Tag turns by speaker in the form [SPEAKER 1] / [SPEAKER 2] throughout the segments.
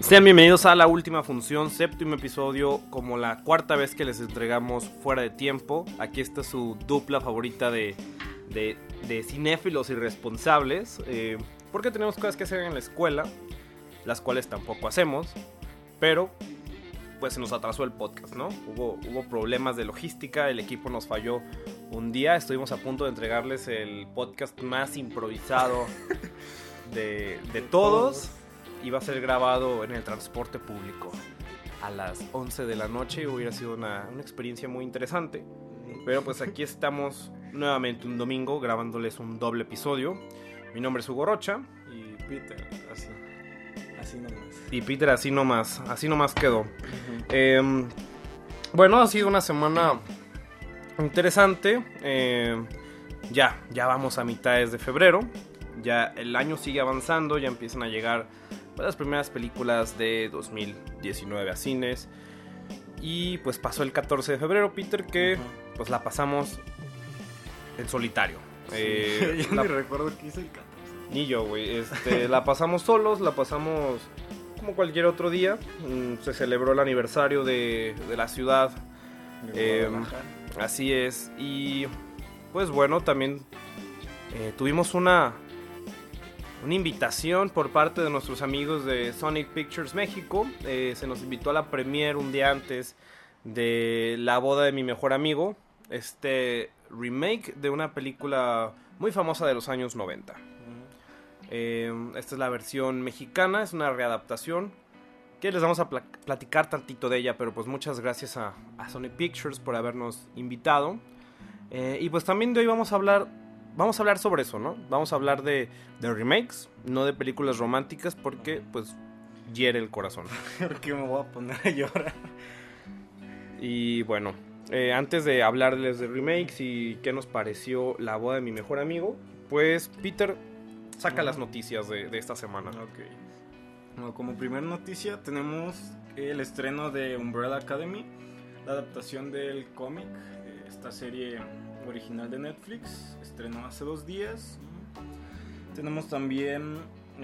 [SPEAKER 1] Sean bienvenidos a la última función, séptimo episodio, como la cuarta vez que les entregamos fuera de tiempo. Aquí está su dupla favorita de cinéfilos irresponsables, porque tenemos cosas que hacer en la escuela, las cuales tampoco hacemos, pero pues se nos atrasó el podcast, ¿no? Hubo problemas de logística, el equipo nos falló un día, estuvimos a punto de entregarles el podcast más improvisado de todos. Iba a ser grabado en el transporte público a las 11 de la noche y hubiera sido una experiencia muy interesante. Pero pues aquí estamos nuevamente un domingo grabándoles un doble episodio. Mi nombre es Hugo Rocha.
[SPEAKER 2] Y Peter, así nomás.
[SPEAKER 1] Y Peter así nomás quedó. Uh-huh. Bueno, ha sido una semana interesante. Ya vamos a mitades de febrero. Ya el año sigue avanzando, ya empiezan a llegar las primeras películas de 2019 a cines. Y pues pasó el 14 de febrero, Peter, que pues la pasamos en solitario.
[SPEAKER 2] Sí, yo ni recuerdo qué hice el 14.
[SPEAKER 1] Ni yo, güey. La pasamos solos, la pasamos como cualquier otro día. Se celebró el aniversario de la ciudad. Así es. Y pues bueno, también tuvimos una invitación por parte de nuestros amigos de Sonic Pictures México. Se nos invitó a la premiere un día antes de La boda de mi mejor amigo, remake de una película muy famosa de los años 90. Esta es la versión mexicana, es una readaptación que les vamos a platicar tantito de ella, pero pues muchas gracias a Sonic Pictures por habernos invitado. Y pues también de hoy vamos a hablar sobre eso, ¿no? Vamos a hablar de remakes, no de películas románticas, porque pues hiere el corazón.
[SPEAKER 2] Porque me voy a poner a llorar.
[SPEAKER 1] Y bueno, antes de hablarles de remakes y qué nos pareció La boda de mi mejor amigo, pues Peter, saca las noticias de esta semana.
[SPEAKER 2] Ok. Bueno, como primera noticia tenemos el estreno de Umbrella Academy, la adaptación del cómic, esta serie original de Netflix, estrenó hace 2 días. Tenemos también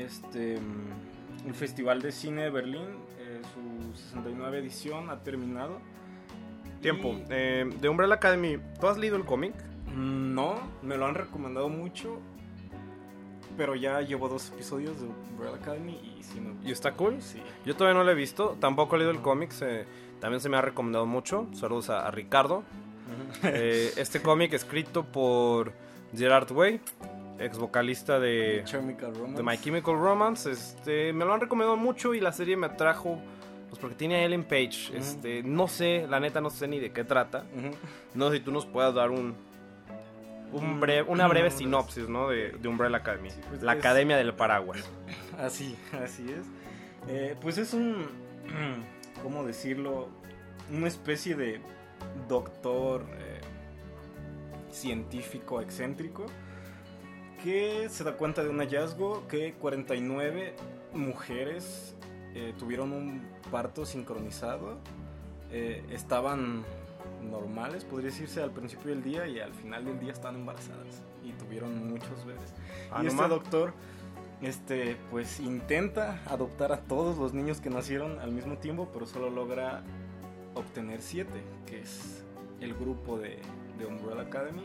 [SPEAKER 2] el Festival de Cine de Berlín, su 69 edición ha terminado.
[SPEAKER 1] Tiempo, de Umbrella Academy, ¿tú has leído el cómic?
[SPEAKER 2] No, me lo han recomendado mucho, pero ya llevo 2 episodios de Umbrella Academy y sí me...
[SPEAKER 1] ¿Y está cool?
[SPEAKER 2] Sí.
[SPEAKER 1] Yo todavía no lo he visto, tampoco he leído el cómic, también se me ha recomendado mucho. Saludos a Ricardo. Este cómic escrito por Gerard Way, ex vocalista de My Chemical Romance. Me lo han recomendado mucho y la serie me atrajo pues porque tiene a Ellen Page. No sé, la neta no sé ni de qué trata. No sé si tú nos puedas dar una breve sinopsis, ¿no? de Umbrella Academy, sí, pues la Academia del Paraguas.
[SPEAKER 2] Así es. Pues es ¿cómo decirlo? Una especie de doctor científico excéntrico que se da cuenta de un hallazgo que 49 mujeres tuvieron un parto sincronizado. Estaban normales, podría decirse, al principio del día, y al final del día estaban embarazadas y tuvieron muchos bebés. Y este doctor pues intenta adoptar a todos los niños que nacieron al mismo tiempo, pero solo logra obtener 7, que es el grupo de Umbrella Academy.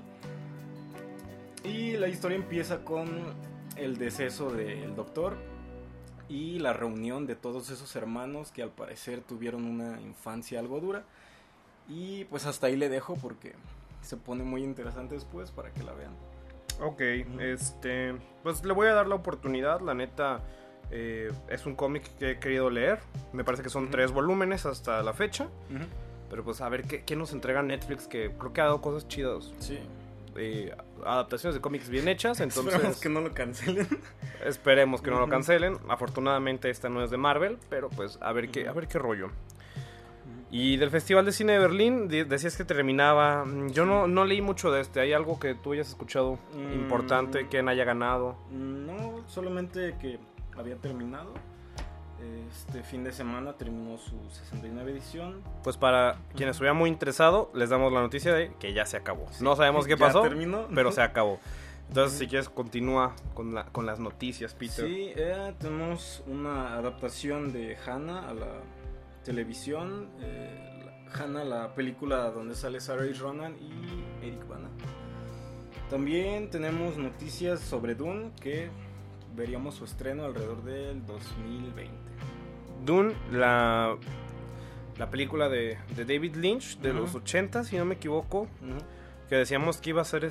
[SPEAKER 2] Y la historia empieza con el deceso del doctor y la reunión de todos esos hermanos que al parecer tuvieron una infancia algo dura. Y pues hasta ahí le dejo porque se pone muy interesante después para que la vean.
[SPEAKER 1] Ok, pues le voy a dar la oportunidad, la neta. Es un cómic que he querido leer. Me parece que son 3 volúmenes hasta la fecha. Pero pues a ver qué nos entrega Netflix, que creo que ha dado cosas chidas.
[SPEAKER 2] Sí.
[SPEAKER 1] Adaptaciones de cómics bien hechas, entonces
[SPEAKER 2] esperemos que no lo cancelen.
[SPEAKER 1] Esperemos que no lo cancelen. Afortunadamente esta no es de Marvel, pero pues a ver qué rollo. Y del Festival de Cine de Berlín, decías que terminaba. Yo no leí mucho de ¿Hay algo que tú hayas escuchado importante, que haya ganado?
[SPEAKER 2] No, solamente que había terminado. Este fin de semana terminó su 69 edición.
[SPEAKER 1] Pues para quienes estuvieran muy interesados, les damos la noticia de que ya se acabó. No sabemos qué pasó,
[SPEAKER 2] terminó,
[SPEAKER 1] pero se acabó. Entonces, si quieres, continúa con las noticias, Peter.
[SPEAKER 2] Sí, tenemos una adaptación de Hannah a la televisión. Hannah, la película donde sale Saoirse Ronan y Eric Bana. También tenemos noticias sobre Dune, que veríamos su estreno alrededor del 2020.
[SPEAKER 1] Dune, la película de David Lynch de los 80, si no me equivoco, que decíamos que iba a ser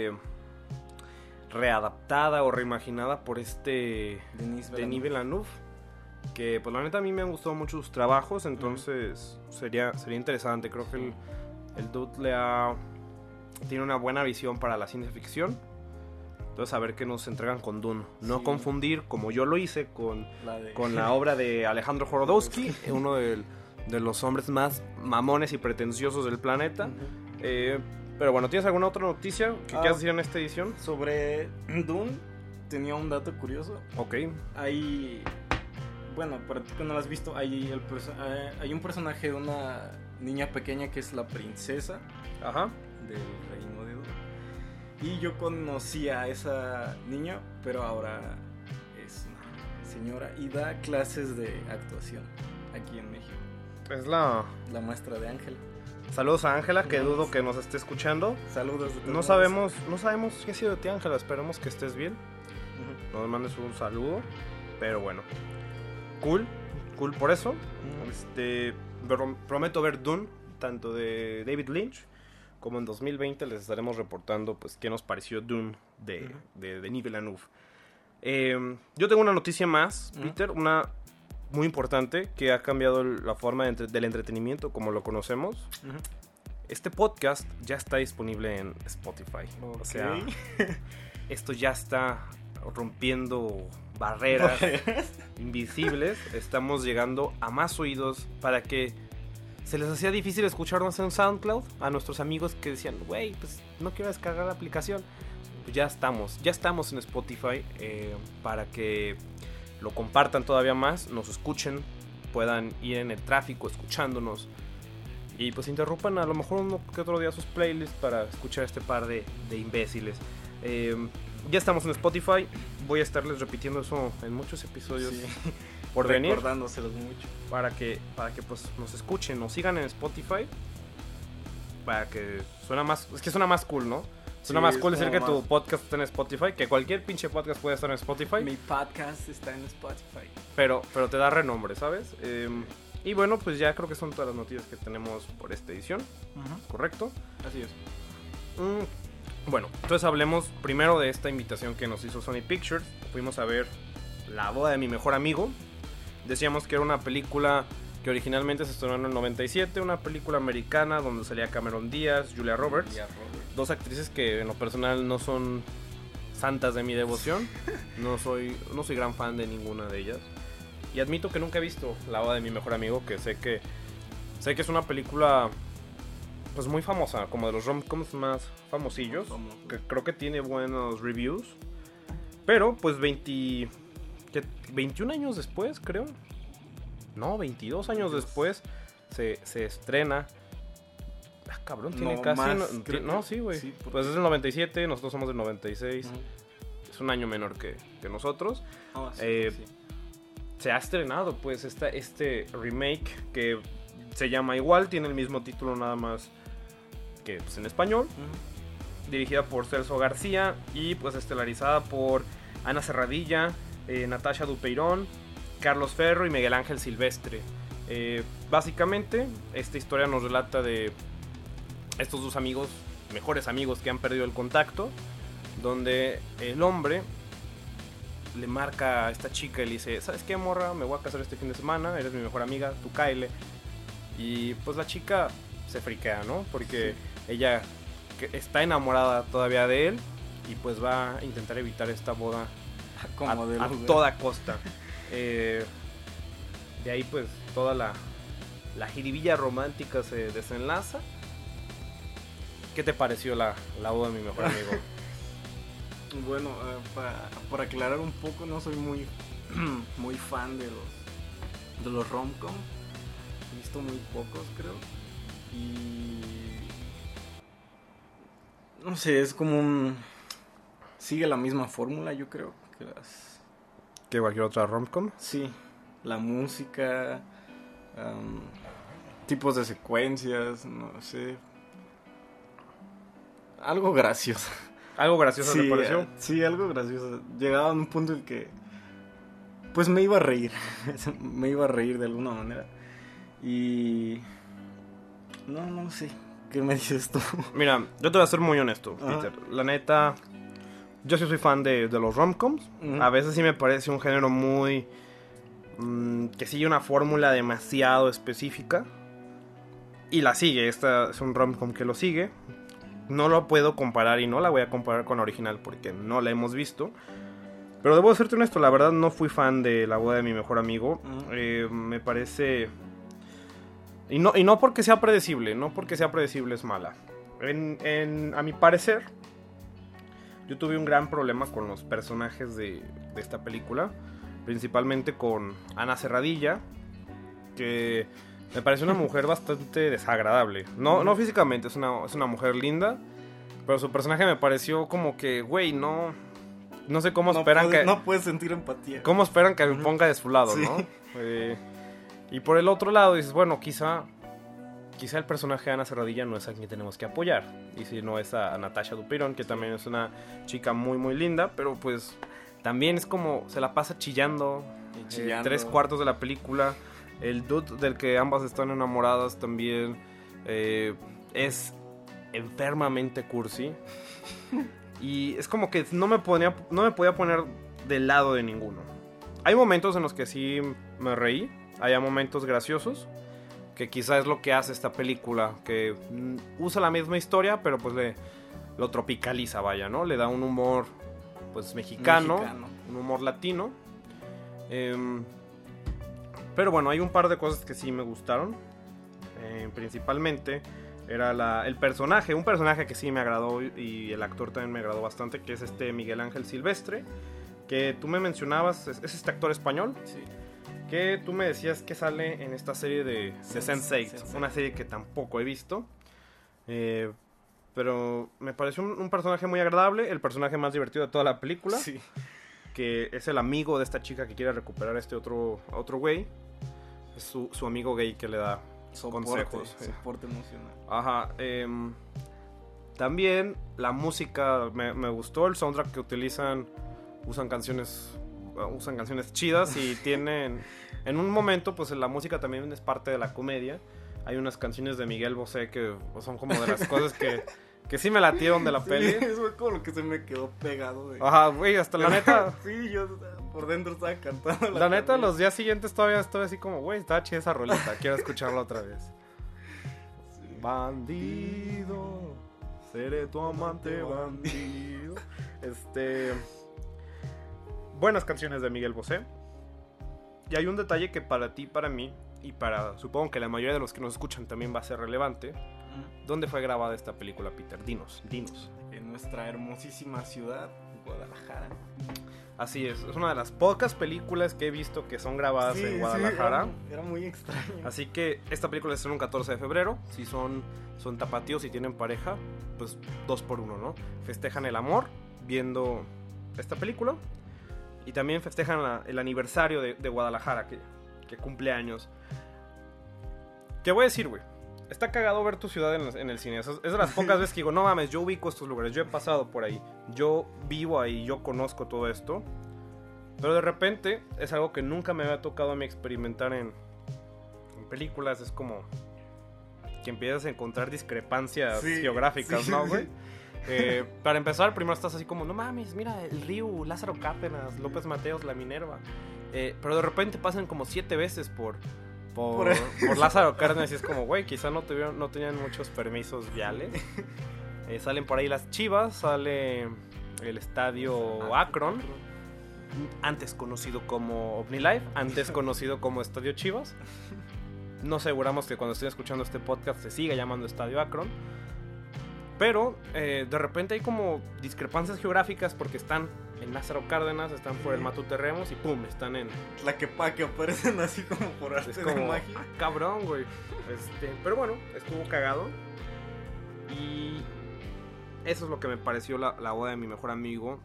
[SPEAKER 1] readaptada o reimaginada por Denis Villeneuve, que pues la neta a mí me han gustado mucho sus trabajos, entonces sería interesante. Creo que el dude tiene una buena visión para la ciencia ficción. Entonces a ver qué nos entregan con Dune. No confundir, como yo lo hice, con la obra de Alejandro Jodorowsky, uno de los hombres más mamones y pretenciosos del planeta. Pero bueno, ¿tienes alguna otra noticia que quieras decir en esta edición?
[SPEAKER 2] Sobre Dune, tenía un dato curioso.
[SPEAKER 1] Ok.
[SPEAKER 2] Bueno, para ti que no lo has visto, hay un personaje de una niña pequeña que es la princesa del reino de Dune. Y yo conocí a esa niña, pero ahora es una señora y da clases de actuación aquí en México.
[SPEAKER 1] Es la
[SPEAKER 2] maestra de Ángela.
[SPEAKER 1] Saludos a Ángela, que dudo que nos esté escuchando.
[SPEAKER 2] Saludos.
[SPEAKER 1] No sabemos qué ha sido de ti, Ángela. Esperemos que estés bien. Nos mandes un saludo. Pero bueno, cool por eso. Prometo ver Dune, tanto de David Lynch como en 2020 les estaremos reportando pues qué nos pareció Dune de Denis Villeneuve. Yo tengo una noticia más, Peter, una muy importante que ha cambiado la forma del entretenimiento como lo conocemos. Este podcast ya está disponible en Spotify.
[SPEAKER 2] Okay.
[SPEAKER 1] O sea, esto ya está rompiendo barreras invisibles. Estamos llegando a más oídos para que se les hacía difícil escucharnos en SoundCloud. A nuestros amigos que decían, güey, pues no quiero descargar la aplicación. Pues ya estamos en Spotify para que lo compartan todavía más, nos escuchen, puedan ir en el tráfico escuchándonos y pues interrumpan a lo mejor uno que otro día sus playlists para escuchar este par de imbéciles. Ya estamos en Spotify, voy a estarles repitiendo eso en muchos episodios por venir,
[SPEAKER 2] recordándoselos mucho
[SPEAKER 1] para que pues nos escuchen, nos sigan en Spotify, para que suena más cool, ¿no? Suena más cool decir que tu podcast está en Spotify, que cualquier pinche podcast puede estar en Spotify.
[SPEAKER 2] Mi podcast está en Spotify.
[SPEAKER 1] Pero te da renombre, ¿sabes? Y bueno, pues ya creo que son todas las noticias que tenemos por esta edición. ¿Correcto?
[SPEAKER 2] Así es.
[SPEAKER 1] Bueno, entonces hablemos primero de esta invitación que nos hizo Sony Pictures. Fuimos a ver La boda de mi mejor amigo. Decíamos que era una película que originalmente se estrenó en el 97, una película americana donde salía Cameron Díaz, Julia Roberts. Dos actrices que en lo personal no son santas de mi devoción. No soy gran fan de ninguna de ellas. Y admito que nunca he visto La boda de mi mejor amigo, que sé que es una película pues muy famosa, como de los rom-coms más famosillos, que creo que tiene buenos reviews. Pero pues 21 años después, creo. No, 22 años después se estrena. Cabrón, tiene casi... sí, güey. Sí, pues es del 97, nosotros somos del 96. Es un año menor que nosotros. Se ha estrenado, pues, este remake que se llama igual, tiene el mismo título nada más que pues, en español. Dirigida por Celso García y pues estelarizada por Ana Serradilla, Natasha Dupeirón, Carlos Ferro y Miguel Ángel Silvestre. Básicamente, esta historia nos relata de estos dos amigos, mejores amigos que han perdido el contacto, donde el hombre le marca a esta chica y le dice, ¿sabes qué, morra? Me voy a casar este fin de semana, eres mi mejor amiga, tú cáele. Y pues la chica se friquea, ¿no? Porque ella está enamorada todavía de él y pues va a intentar evitar esta boda a toda costa. De ahí pues toda la jiribilla romántica se desenlaza. ¿Qué te pareció la boda de mi mejor amigo?
[SPEAKER 2] Bueno, para aclarar un poco, no soy muy fan de los rom-com. He visto muy pocos, creo. Y no sé, es como sigue la misma fórmula, yo creo, que las...
[SPEAKER 1] ¿Que cualquier otra rom-com?
[SPEAKER 2] Sí, la música, tipos de secuencias, no sé. Algo gracioso.
[SPEAKER 1] ¿Algo gracioso te pareció?
[SPEAKER 2] Sí, algo gracioso. Llegaba a un punto en el que pues me iba a reír. Me iba a reír de alguna manera. Y no sé. ¿Qué me dices tú?
[SPEAKER 1] Mira, yo te voy a ser muy honesto, Peter. La neta, yo sí soy fan de los rom-coms. A veces sí me parece un género muy... que sigue una fórmula demasiado específica. Y la sigue. Esta es un rom-com que lo sigue. No lo puedo comparar y no la voy a comparar con la original porque no la hemos visto. Pero debo serte honesto, la verdad no fui fan de La boda de mi mejor amigo. Me parece... Y no porque sea predecible, no porque sea predecible es mala. A mi parecer, yo tuve un gran problema con los personajes de esta película. Principalmente con Ana Serradilla, que me parece una mujer bastante desagradable. No físicamente, es una mujer linda, pero su personaje me pareció como que, güey, no sé cómo esperan que...
[SPEAKER 2] No puedes sentir empatía.
[SPEAKER 1] ¿Cómo esperan que me ponga de su lado, sí, no? Y por el otro lado dices, bueno, quizá el personaje de Ana Serradilla no es a quien tenemos que apoyar. Y si no es a Natasha Dupeyron, que también es una chica muy, muy linda, pero pues también es como se la pasa chillando. 3/4 de la película. El dude del que ambas están enamoradas también es enfermamente cursi. Y es como que no me podía poner del lado de ninguno. Hay momentos en los que sí me reí. Hay momentos graciosos, que quizá es lo que hace esta película, que usa la misma historia, pero pues lo tropicaliza, vaya, ¿no? Le da un humor pues mexicano. Un humor latino. Pero bueno, hay un par de cosas que sí me gustaron. Principalmente era un personaje que sí me agradó, y el actor también me agradó bastante, que es Miguel Ángel Silvestre, que tú me mencionabas, es este actor español.
[SPEAKER 2] Sí.
[SPEAKER 1] Que tú me decías que sale en esta serie de Sense8, una serie que tampoco he visto. Pero me pareció un personaje muy agradable, el personaje más divertido de toda la película.
[SPEAKER 2] Sí.
[SPEAKER 1] Que es el amigo de esta chica que quiere recuperar a este otro güey. Es su amigo gay que le da consejos.
[SPEAKER 2] Soporte emocional.
[SPEAKER 1] Ajá. También la música me gustó, el soundtrack que usan canciones chidas, y tienen en un momento pues la música también es parte de la comedia. Hay unas canciones de Miguel Bosé que son como de las cosas que sí me latieron de la peli.
[SPEAKER 2] Eso es como lo que se me quedó pegado.
[SPEAKER 1] Ajá, güey, hasta la neta.
[SPEAKER 2] Sí, yo por dentro estaba cantando.
[SPEAKER 1] La neta, los días siguientes todavía estoy así como, güey, estaba chida esa rolita, quiero escucharla otra vez. Sí. Bandido, seré tu amante bandido. Buenas canciones de Miguel Bosé. Y hay un detalle que para ti, para mí, y supongo que la mayoría de los que nos escuchan también va a ser relevante. ¿Dónde fue grabada esta película, Peter? Dinos.
[SPEAKER 2] En nuestra hermosísima ciudad, Guadalajara.
[SPEAKER 1] Así es una de las pocas películas que he visto que son grabadas en Guadalajara.
[SPEAKER 2] Sí, era muy extraño.
[SPEAKER 1] Así que esta película se estrena un 14 de febrero. Si son tapatíos y tienen pareja, pues 2x1, ¿no? Festejan el amor viendo esta película. Y también festejan el aniversario de Guadalajara, que cumple años. ¿Qué voy a decir, güey? Está cagado ver tu ciudad en el cine. Es de las pocas veces que digo, no mames, yo ubico estos lugares, yo he pasado por ahí, yo vivo ahí, yo conozco todo esto. Pero de repente es algo que nunca me había tocado a mí experimentar en películas. Es como que empiezas a encontrar discrepancias geográficas, ¿no, güey? Para empezar, primero estás así como, no mames, mira, el río, Lázaro Cárdenas, López Mateos, La Minerva. Pero de repente pasan como 7 veces por Lázaro Cárdenas, y es como, güey, quizá no tenían muchos permisos viales. Salen por ahí las Chivas, sale el estadio Akron, antes conocido como OmniLife, antes conocido como Estadio Chivas. No aseguramos que cuando estén escuchando este podcast se siga llamando Estadio Akron. Pero de repente hay como discrepancias geográficas porque están en Lázaro Cárdenas, están por el Matuterremos y pum, están en
[SPEAKER 2] Tlaquepaque, aparecen así como por arte de magia.
[SPEAKER 1] Cabrón, güey. Pero bueno, estuvo cagado. Y eso es lo que me pareció la boda de mi mejor amigo.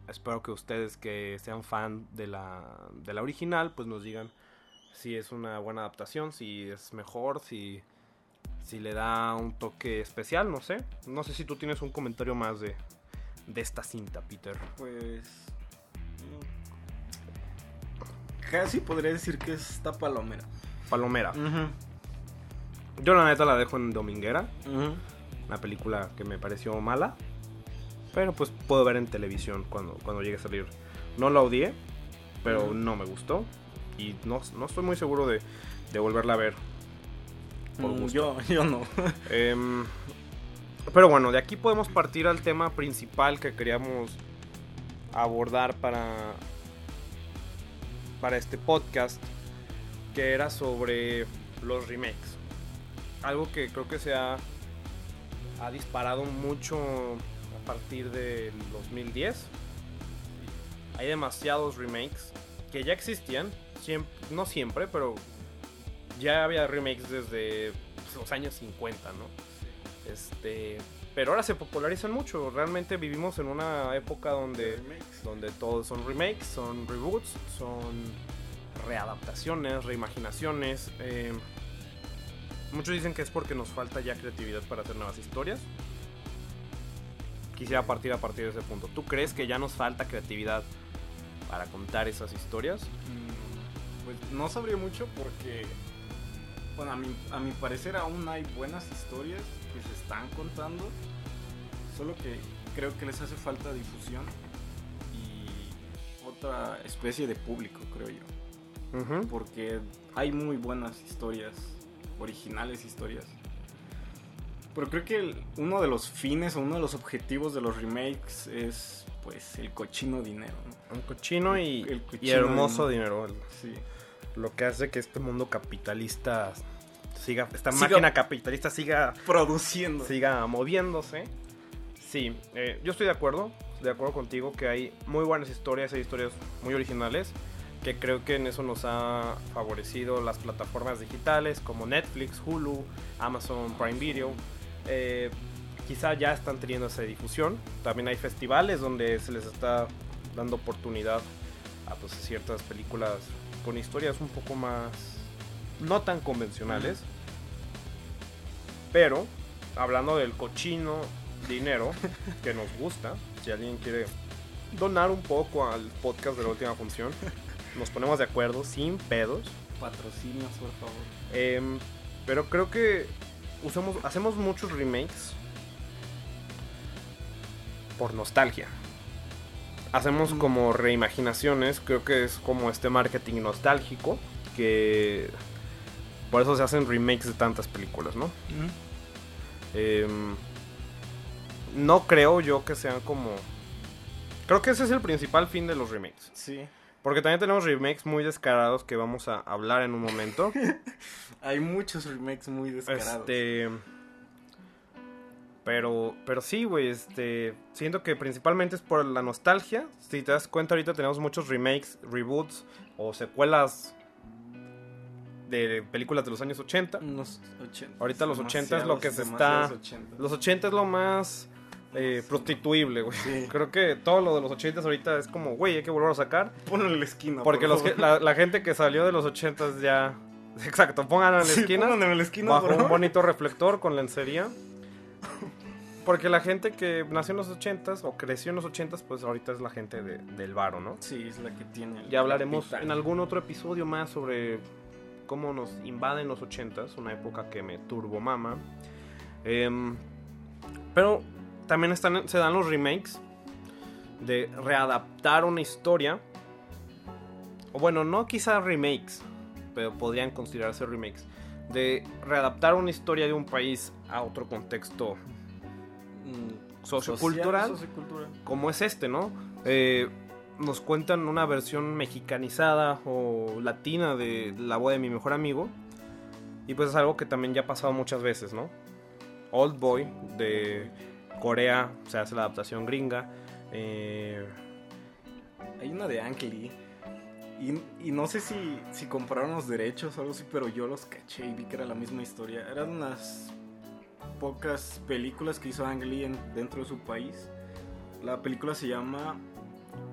[SPEAKER 1] espero que ustedes que sean fan de la original, pues nos digan si es una buena adaptación, si es mejor, si le da un toque especial, no sé. No sé si tú tienes un comentario más de esta cinta, Peter.
[SPEAKER 2] Pues casi podría decir que es esta palomera.
[SPEAKER 1] Palomera.
[SPEAKER 2] Uh-huh.
[SPEAKER 1] Yo la neta la dejo en dominguera.
[SPEAKER 2] Uh-huh.
[SPEAKER 1] Una película que me pareció mala, pero pues puedo ver en televisión cuando llegue a salir. No la odié, pero no me gustó. Y no estoy muy seguro de volverla a ver. Por gusto.
[SPEAKER 2] Yo no.
[SPEAKER 1] Pero bueno, de aquí podemos partir al tema principal que queríamos abordar para este podcast, que era sobre los remakes. Algo que creo que se ha disparado mucho a partir del 2010. Hay demasiados remakes que ya existían, no siempre, pero ya había remakes desde los años 50, ¿no? Pero ahora se popularizan mucho. Realmente vivimos en una época donde todos son remakes, son reboots, son readaptaciones, reimaginaciones. Muchos dicen que es porque nos falta ya creatividad para hacer nuevas historias. Quisiera partir de ese punto. ¿Tú crees que ya nos falta creatividad para contar esas historias?
[SPEAKER 2] Pues no sabría mucho porque, bueno, a mi parecer aún hay buenas historias que se están contando, solo que creo que les hace falta difusión y otra especie de público, creo yo.
[SPEAKER 1] Uh-huh.
[SPEAKER 2] Porque hay muy buenas historias, originales historias. Pero creo que uno de los fines o uno de los objetivos de los remakes es pues el cochino dinero, ¿no?
[SPEAKER 1] Un cochino y hermoso dinero. Sí. Lo que hace que este mundo capitalista esta máquina capitalista siga
[SPEAKER 2] produciendo,
[SPEAKER 1] siga moviéndose. Sí, yo estoy de acuerdo contigo que hay muy buenas historias, hay historias muy originales, que creo que en eso nos ha favorecido las plataformas digitales como Netflix, Hulu, Amazon Prime Video. Quizá ya están teniendo esa difusión. También hay festivales donde se les está dando oportunidad a pues, ciertas películas con historias un poco más no tan convencionales. Pero hablando del cochino dinero que nos gusta, si alguien quiere donar un poco al podcast de La Última Función, nos ponemos de acuerdo sin pedos.
[SPEAKER 2] Patrocinios, por favor.
[SPEAKER 1] Pero creo que hacemos muchos remakes por nostalgia. Hacemos como reimaginaciones, creo que es como este marketing nostálgico, que por eso se hacen remakes de tantas películas, ¿no? No creo yo que sean como... Creo que ese es el principal fin de los remakes.
[SPEAKER 2] Sí.
[SPEAKER 1] Porque también tenemos remakes muy descarados que vamos a hablar en un momento.
[SPEAKER 2] Hay muchos remakes muy descarados.
[SPEAKER 1] Pero sí, güey, siento que principalmente es por la nostalgia. Si te das cuenta, ahorita tenemos muchos remakes, reboots o secuelas de películas de los años 80. Ahorita los 80 es lo que se está... 80. Los 80 es lo más prostituible, güey. Sí. Creo que todo lo de los 80 ahorita es como, güey, hay que volver a sacar.
[SPEAKER 2] Ponlo en la esquina.
[SPEAKER 1] Porque la gente que salió de los 80 ya... Exacto, pónganlo en la esquina.
[SPEAKER 2] Pónganlo en la esquina,
[SPEAKER 1] bajo un bonito reflector con lencería. Porque la gente que nació en los 80s o creció en los 80s, pues ahorita es la gente del varo, ¿no?
[SPEAKER 2] Sí, es la que tiene.
[SPEAKER 1] Ya hablaremos capital en algún otro episodio más sobre cómo nos invaden los 80s, una época que me turbomama. Pero también se dan los remakes de readaptar una historia. O bueno, no quizá remakes, pero podrían considerarse remakes. De readaptar una historia de un país a otro contexto sociocultural, como es ¿no? Nos cuentan una versión mexicanizada o latina de La Boda de mi mejor amigo, y pues es algo que también ya ha pasado muchas veces, ¿no? Old Boy de Corea se hace la adaptación gringa.
[SPEAKER 2] Hay una de Ang Lee y no sé si compraron los derechos o algo así, pero yo los caché y vi que era la misma historia. Eran unas pocas películas que hizo Ang Lee dentro de su país. La película se llama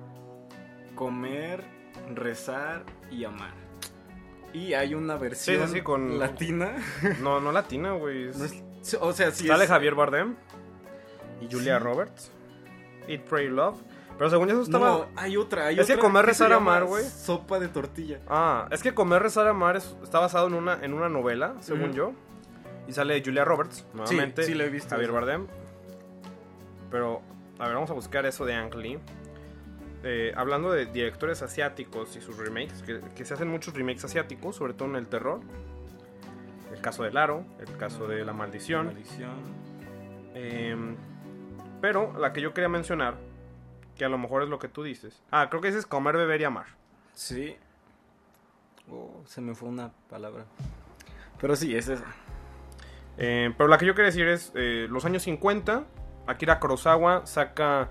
[SPEAKER 2] Comer, Rezar y Amar. Y hay una versión
[SPEAKER 1] Sí, con...
[SPEAKER 2] latina.
[SPEAKER 1] No latina, güey.
[SPEAKER 2] No es... O sea, sí
[SPEAKER 1] sale
[SPEAKER 2] es...
[SPEAKER 1] Javier Bardem y Julia Roberts. Eat, Pray, Love. Pero según eso estaba...
[SPEAKER 2] No, hay otra.
[SPEAKER 1] Es que Comer, Rezar, Amar, güey.
[SPEAKER 2] Sopa de tortilla.
[SPEAKER 1] Es que Comer, Rezar, Amar está basado en una novela, según yo. Y sale Julia Roberts, nuevamente.
[SPEAKER 2] Sí, lo he visto.
[SPEAKER 1] Javier Bardem. Pero, a ver, vamos a buscar eso de Ang Lee. Hablando de directores asiáticos y sus remakes, que se hacen muchos remakes asiáticos, sobre todo en el terror. El caso de Laro, el caso de La Maldición. Pero la que yo quería mencionar, que a lo mejor es lo que tú dices. Creo que dices Comer, Beber y Amar.
[SPEAKER 2] Sí. Se me fue una palabra. Pero sí, es esa.
[SPEAKER 1] Pero la que yo quería decir es los años 50, Akira Kurosawa saca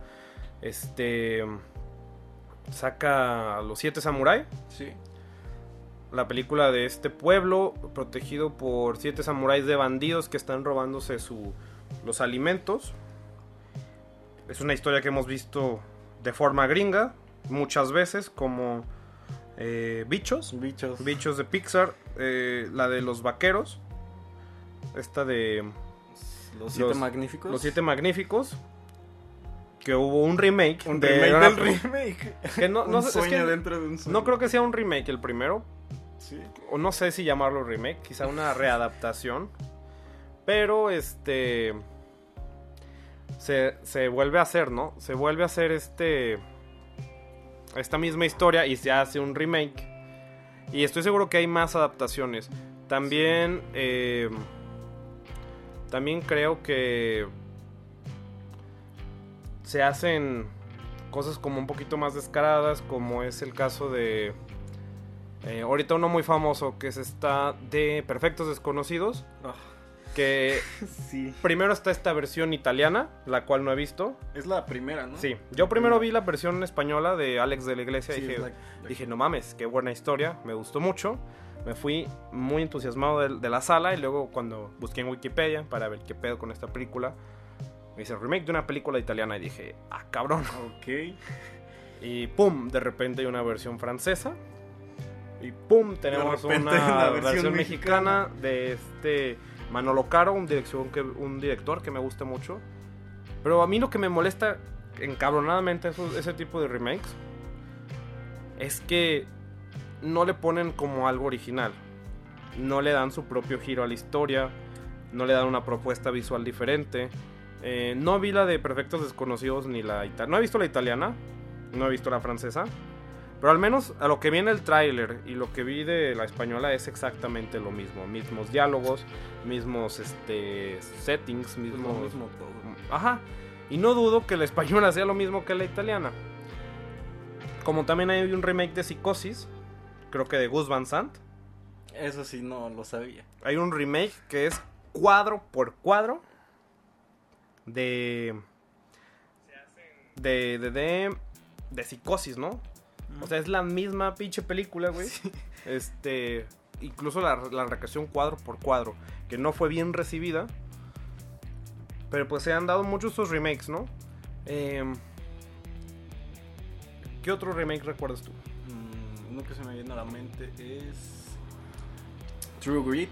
[SPEAKER 1] Los Siete Samurai.
[SPEAKER 2] Sí.
[SPEAKER 1] La película de este pueblo protegido por 7 samuráis de bandidos que están robándose los alimentos. Es una historia que hemos visto de forma gringa muchas veces, como Bichos de Pixar, la de los vaqueros, esta de
[SPEAKER 2] Los Siete Magníficos.
[SPEAKER 1] Los Siete Magníficos, que hubo un remake.
[SPEAKER 2] Del remake.
[SPEAKER 1] Que no
[SPEAKER 2] un sueño dentro de un sueño.
[SPEAKER 1] No creo que sea un remake el primero.
[SPEAKER 2] Sí.
[SPEAKER 1] O no sé si llamarlo remake, quizá una readaptación. Pero se vuelve a hacer, ¿no? Se vuelve a hacer esta misma historia y se hace un remake. Y estoy seguro que hay más adaptaciones. También creo que se hacen cosas como un poquito más descaradas, como es el caso de ahorita uno muy famoso, que es de Perfectos Desconocidos. Que
[SPEAKER 2] sí.
[SPEAKER 1] Primero está esta versión italiana, la cual no he visto.
[SPEAKER 2] Es la primera, ¿no?
[SPEAKER 1] Sí, yo primero vi la versión española de Alex de la Iglesia.
[SPEAKER 2] Sí,
[SPEAKER 1] y dije, no mames, qué buena historia, me gustó mucho. Me fui muy entusiasmado de la sala. Y luego cuando busqué en Wikipedia para ver qué pedo con esta película, me dice remake de una película italiana. Y dije, cabrón.
[SPEAKER 2] Ok.
[SPEAKER 1] Y pum, de repente hay una versión francesa. Y pum, tenemos una versión mexicana de Manolo Caro, un director que me gusta mucho. Pero a mí lo que me molesta encabronadamente ese tipo de remakes es que no le ponen como algo original. No le dan su propio giro a la historia. No le dan una propuesta visual diferente. No vi la de Perfectos Desconocidos ni la italiana. No he visto la italiana. No he visto la francesa. Pero al menos a lo que vi en el tráiler y lo que vi de la española es exactamente lo mismo. Mismos diálogos, mismos settings, mismo
[SPEAKER 2] todo.
[SPEAKER 1] Ajá. Y no dudo que la española sea lo mismo que la italiana. Como también hay un remake de Psicosis, creo que de Gus Van Sant.
[SPEAKER 2] Eso sí, no lo sabía.
[SPEAKER 1] Hay un remake que es cuadro por cuadro de Psicosis, ¿no? O sea, es la misma pinche película, güey. Sí. Incluso la recreación cuadro por cuadro, que no fue bien recibida. Pero pues se han dado muchos estos remakes, ¿no? ¿Qué otro remake recuerdas tú?
[SPEAKER 2] Uno que se me viene a la mente es True Grit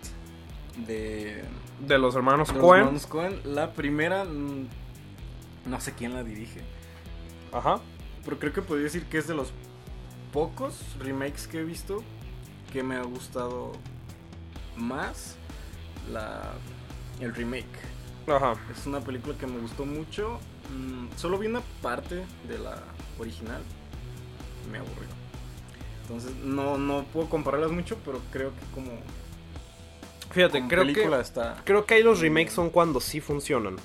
[SPEAKER 1] de los hermanos Coen.
[SPEAKER 2] La primera, no sé quién la dirige.
[SPEAKER 1] Ajá.
[SPEAKER 2] Pero creo que podría decir que es de los pocos remakes que he visto que me ha gustado más el remake.
[SPEAKER 1] Ajá.
[SPEAKER 2] Es una película que me gustó mucho. Solo vi una parte de la original. Me aburrió. Entonces no puedo compararlas mucho, pero creo que como
[SPEAKER 1] fíjate, creo que ahí los remakes son cuando sí funcionan.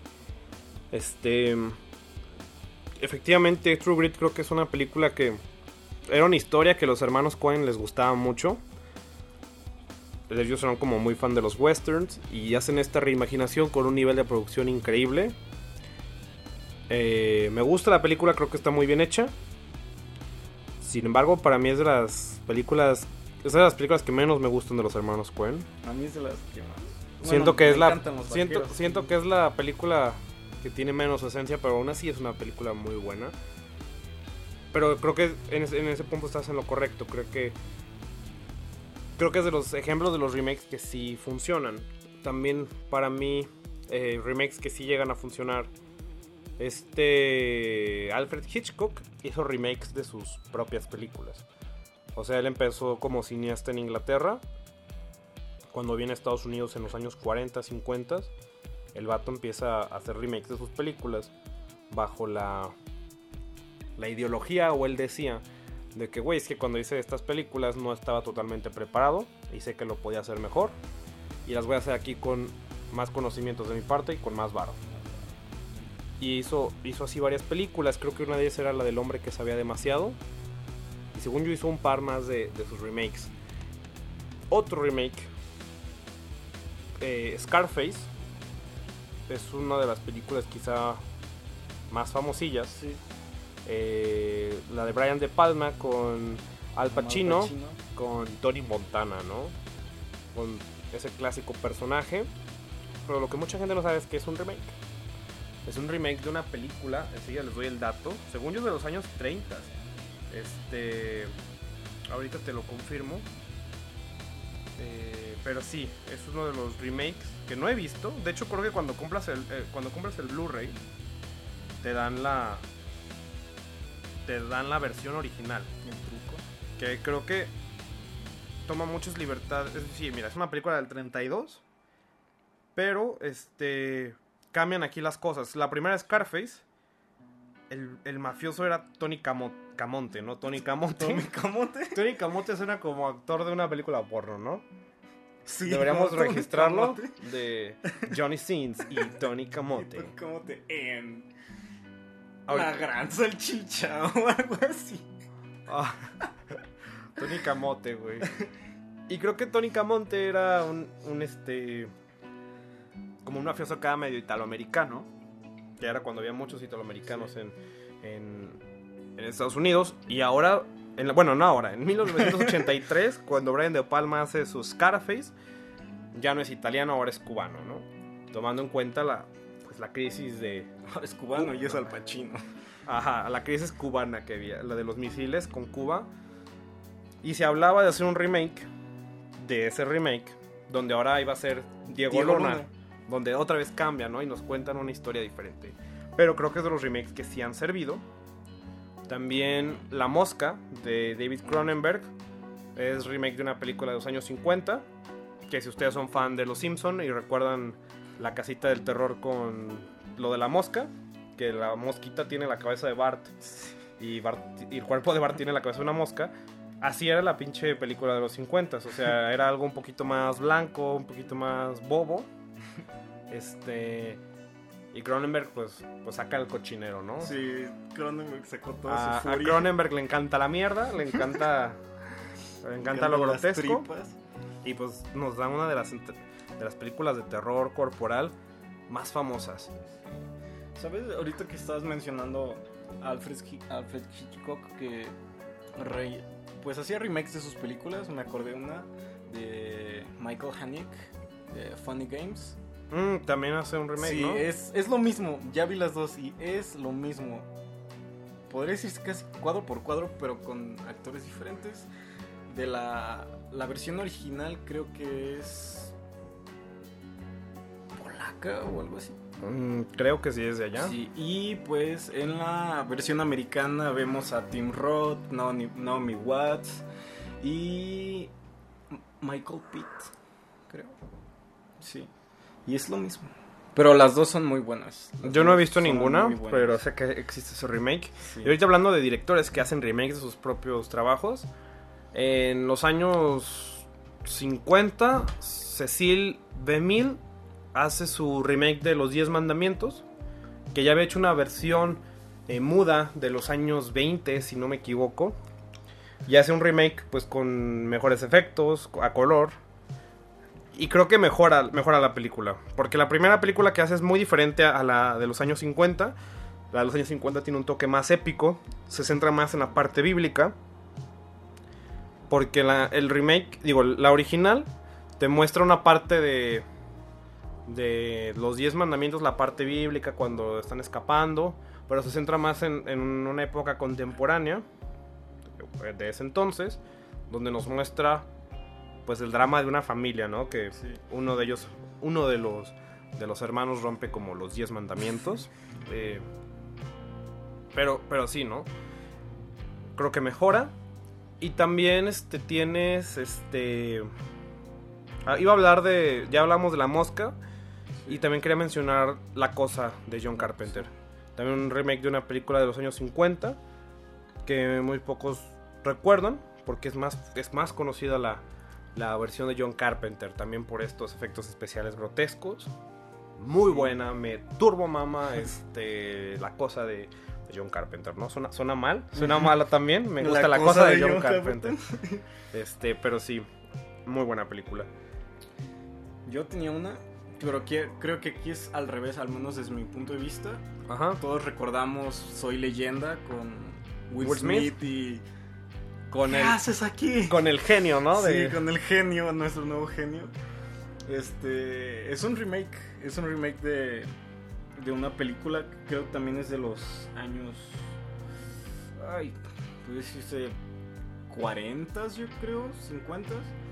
[SPEAKER 1] Efectivamente, True Grit creo que es una película que era una historia que los hermanos Coen les gustaba mucho. Ellos son como muy fan de los westerns y hacen esta reimaginación con un nivel de producción increíble. Me gusta la película, creo que está muy bien hecha. Sin embargo, para mí es de las películas que menos me gustan de los hermanos Coen.
[SPEAKER 2] A mí es de las que más.
[SPEAKER 1] Siento que es la película que tiene menos esencia, pero aún así es una película muy buena. pero creo que en ese punto estás en lo correcto. Creo que es de los ejemplos de los remakes que sí funcionan. También para mí, remakes que sí llegan a funcionar. Alfred Hitchcock hizo remakes de sus propias películas. O sea, él empezó como cineasta en Inglaterra. Cuando viene a Estados Unidos en los años 40, 50, el vato empieza a hacer remakes de sus películas bajo la ideología, o él decía, de que, güey, es que cuando hice estas películas no estaba totalmente preparado y sé que lo podía hacer mejor y las voy a hacer aquí con más conocimientos de mi parte y con más varo. Y hizo así varias películas. Creo que una de ellas era la del hombre que sabía demasiado, y según yo hizo un par más de sus remakes. Otro remake, Scarface, es una de las películas quizá más famosillas.
[SPEAKER 2] Sí.
[SPEAKER 1] La de Brian De Palma con Al Pacino, con Tony Montana, ¿no? Con ese clásico personaje. Pero lo que mucha gente no sabe es que es un remake. Es un remake de una película, enseguida les doy el dato, según yo de los años 30. Ahorita te lo confirmo. Pero sí, es uno de los remakes que no he visto. De hecho, creo que cuando compras el Blu-ray te dan la versión original.
[SPEAKER 2] El truco.
[SPEAKER 1] Que creo que toma muchas libertades. Sí, mira, es una película del 32. Pero cambian aquí las cosas. La primera Scarface, el mafioso era Tony Camonte, ¿no? Tony Camonte. Tony Camonte suena como actor de una película porno, ¿no?
[SPEAKER 2] Sí,
[SPEAKER 1] deberíamos
[SPEAKER 2] Tony
[SPEAKER 1] registrarlo
[SPEAKER 2] Camonte.
[SPEAKER 1] de Johnny Sins y Tony Camonte.
[SPEAKER 2] Tony Camonte en
[SPEAKER 1] Ahorita.
[SPEAKER 2] La Gran Salchicha o algo así.
[SPEAKER 1] Tony Camonte, güey. Y creo que Tony Camonte era un como un mafioso acá medio italoamericano, que era cuando había muchos italoamericanos
[SPEAKER 2] Sí.
[SPEAKER 1] en Estados Unidos. Y ahora, en 1983, cuando Brian De Palma hace su Scarface, ya no es italiano, ahora es cubano, ¿no? Tomando en cuenta la crisis de...
[SPEAKER 2] Es cubano y es Al Pacino.
[SPEAKER 1] Ajá, la crisis cubana que había, la de los misiles con Cuba. Y se hablaba de hacer un remake de ese remake, donde ahora iba a ser Diego Luna, donde otra vez cambia, ¿no? Y nos cuentan una historia diferente. Pero creo que es de los remakes que sí han servido. También La Mosca, de David Cronenberg, es remake de una película de los años 50, que si ustedes son fan de Los Simpson y recuerdan La Casita del Terror con lo de la mosca, que la mosquita tiene la cabeza de Bart y el cuerpo de Bart tiene la cabeza de una mosca. Así era la pinche película de los 50, o sea, era algo un poquito más blanco, un poquito más bobo. Y Cronenberg pues saca el cochinero, ¿no?
[SPEAKER 2] Sí, Cronenberg sacó toda su
[SPEAKER 1] A
[SPEAKER 2] furia.
[SPEAKER 1] Cronenberg le encanta la mierda, le encanta lo
[SPEAKER 2] Las
[SPEAKER 1] grotesco.
[SPEAKER 2] tripas.
[SPEAKER 1] Y pues nos da una de las películas de terror corporal más famosas.
[SPEAKER 2] ¿Sabes? Ahorita que estabas mencionando a Alfred Hitchcock, que pues hacía remakes de sus películas. Me acordé una de Michael Haneke, de Funny Games.
[SPEAKER 1] También hace un remake,
[SPEAKER 2] Sí,
[SPEAKER 1] ¿no?
[SPEAKER 2] es lo mismo. Ya vi las dos y es lo mismo. Podría decirse casi cuadro por cuadro, pero con actores diferentes. De la versión original creo que es polaca o algo así.
[SPEAKER 1] Creo que sí es de allá.
[SPEAKER 2] Sí, y pues en la versión americana vemos a Tim Roth, Naomi Watts y Michael Pitt, creo. Sí, y es lo mismo. Pero las dos son muy buenas.
[SPEAKER 1] Yo no he visto ninguna,
[SPEAKER 2] muy buenas.
[SPEAKER 1] pero sé que existe ese remake.
[SPEAKER 2] Sí.
[SPEAKER 1] Y ahorita hablando de directores que hacen remakes de sus propios trabajos, en los años 50, Cecil DeMille hace su remake de Los 10 Mandamientos, que ya había hecho una versión muda de los años 20, si no me equivoco. Y hace un remake pues con mejores efectos, a color. Y creo que mejora la película. Porque la primera película que hace es muy diferente a la de los años 50. La de los años 50 tiene un toque más épico. Se centra más en la parte bíblica. Porque el remake, la original, te muestra una parte de de los 10 mandamientos, la parte bíblica cuando están escapando, pero se centra más en una época contemporánea de ese entonces, donde nos muestra pues el drama de una familia, ¿no? Que
[SPEAKER 2] Sí.
[SPEAKER 1] uno de los hermanos rompe como los 10 mandamientos. Pero sí, ¿no? Creo que mejora. Y también tienes iba a hablar de... Ya hablamos de La Mosca.
[SPEAKER 2] Sí.
[SPEAKER 1] Y también quería mencionar La Cosa de John Carpenter. También un remake de una película de los años 50 que muy pocos recuerdan, porque es más conocida la versión de John Carpenter, también por estos efectos especiales grotescos. Muy buena, me turbo mama La Cosa de John Carpenter, ¿no? Suena mal, suena mala también. Me gusta La Cosa de John Carpenter. Pero sí, muy buena película.
[SPEAKER 2] Yo tenía una, pero creo que aquí es al revés, al menos desde mi punto de vista.
[SPEAKER 1] Ajá.
[SPEAKER 2] Todos recordamos Soy Leyenda con Will Smith y... ¿Qué haces aquí?
[SPEAKER 1] Con el genio, ¿no?
[SPEAKER 2] Sí, con el genio, nuestro nuevo genio. Es un remake de una película que creo que también es de los años... Ay, puede decirse 40, yo creo, 50.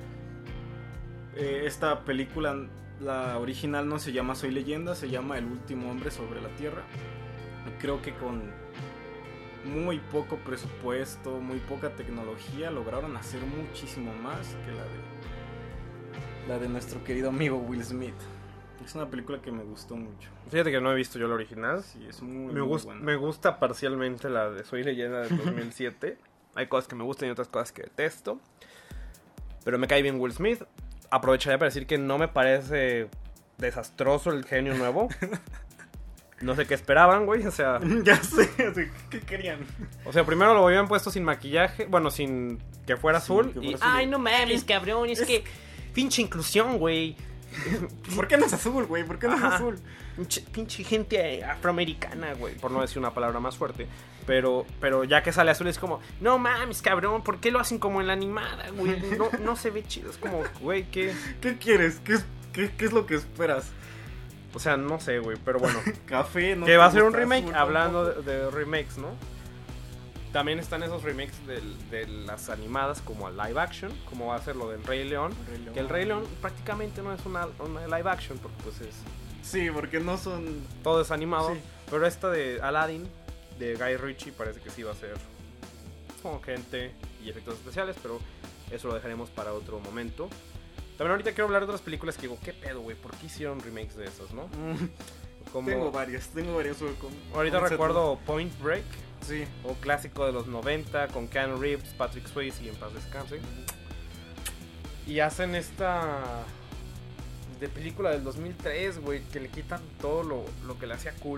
[SPEAKER 2] Esta película, la original no se llama Soy Leyenda, se llama El Último Hombre sobre la Tierra. Creo que con muy poco presupuesto, muy poca tecnología, lograron hacer muchísimo más que la de nuestro querido amigo Will Smith. Es una película que me gustó mucho.
[SPEAKER 1] Fíjate que no he visto yo la original.
[SPEAKER 2] Sí, es muy buena.
[SPEAKER 1] Me gusta parcialmente la de Soy Leyenda de 2007. Hay cosas que me gustan y otras cosas que detesto. Pero me cae bien Will Smith. Aprovecharía para decir que no me parece desastroso el genio nuevo. No sé qué esperaban, güey, o sea...
[SPEAKER 2] Ya sé, ¿qué querían?
[SPEAKER 1] O sea, primero lo habían puesto sin maquillaje, bueno, sin que fuera azul.
[SPEAKER 2] Que
[SPEAKER 1] Y,
[SPEAKER 2] fuera azul.
[SPEAKER 1] ay, no mames, cabrón, es que... Pinche inclusión, güey.
[SPEAKER 2] ¿Por qué no es azul, güey? ¿Por qué no es azul?
[SPEAKER 1] Pinche gente afroamericana, güey, por no decir una palabra más fuerte. Pero ya que sale azul es como... No mames, cabrón, ¿por qué lo hacen como en la animada, güey? No se ve chido, es como, güey, ¿qué?
[SPEAKER 2] ¿Qué quieres? ¿Qué es lo que esperas?
[SPEAKER 1] O sea, no sé, güey, pero bueno.
[SPEAKER 2] Café, ¿no?
[SPEAKER 1] Que va a ser un remake, hablando de remakes, ¿no? También están esos remakes de las animadas como a live action, como va a ser lo del Rey León. Que el Rey León prácticamente no es una live action, porque pues es...
[SPEAKER 2] Sí, porque no son...
[SPEAKER 1] Todo es animado,
[SPEAKER 2] Sí.
[SPEAKER 1] pero esta de Aladdin, de Guy Ritchie, parece que sí va a ser con gente y efectos especiales, pero eso lo dejaremos para otro momento. También ahorita quiero hablar de otras películas que digo, ¿qué pedo, güey? ¿Por qué hicieron remakes de esas, no? Como...
[SPEAKER 2] Tengo varias, güey.
[SPEAKER 1] Ahorita recuerdo Point Break,
[SPEAKER 2] Sí.
[SPEAKER 1] un clásico de los 90 con Keanu Reeves, Patrick Swayze y en paz descanse. Y hacen esta de película del 2003, güey, que le quitan todo lo que le hacía cool.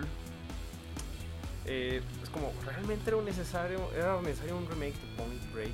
[SPEAKER 1] Es como, ¿realmente era necesario un remake de Point Break?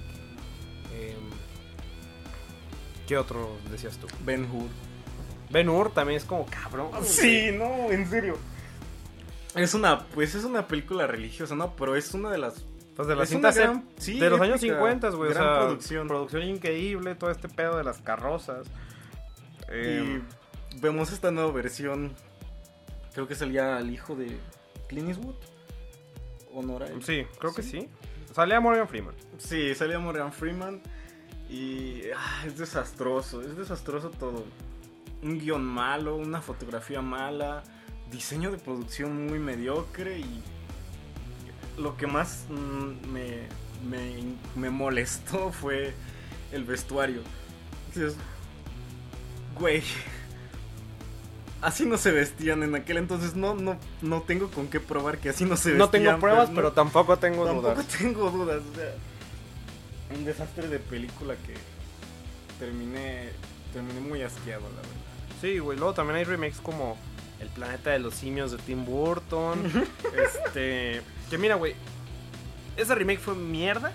[SPEAKER 1] ¿Qué otro decías tú?
[SPEAKER 2] Ben-Hur.
[SPEAKER 1] Ben-Hur también es como cabrón.
[SPEAKER 2] Sí, no, en serio. Es una película religiosa, ¿no? Pero es una de las...
[SPEAKER 1] Pues de las
[SPEAKER 2] Es una
[SPEAKER 1] cintas
[SPEAKER 2] gran- sí,
[SPEAKER 1] de los años
[SPEAKER 2] épica,
[SPEAKER 1] 50, güey. O
[SPEAKER 2] gran
[SPEAKER 1] sea,
[SPEAKER 2] producción.
[SPEAKER 1] producción increíble, todo este pedo de las carrozas.
[SPEAKER 2] Y vemos esta nueva versión. Creo que salía el hijo de Clint Eastwood. ¿Honor a él?
[SPEAKER 1] Sí, creo que sí. Salía Morgan Freeman.
[SPEAKER 2] Sí, salía Morgan Freeman. Y es desastroso todo. Un guión malo, una fotografía mala, diseño de producción muy mediocre y lo que más me molestó fue el vestuario. Dices, güey, así no se vestían en aquel entonces. No tengo con qué probar que así no se vestían.
[SPEAKER 1] No tengo pruebas,
[SPEAKER 2] no-
[SPEAKER 1] pero tampoco tengo dudas.
[SPEAKER 2] Tampoco tengo dudas. O sea, un desastre de película que terminé muy asqueado, la verdad.
[SPEAKER 1] Sí, güey. Luego también hay remakes como El planeta de los simios de Tim Burton. Que mira, güey. Ese remake fue mierda.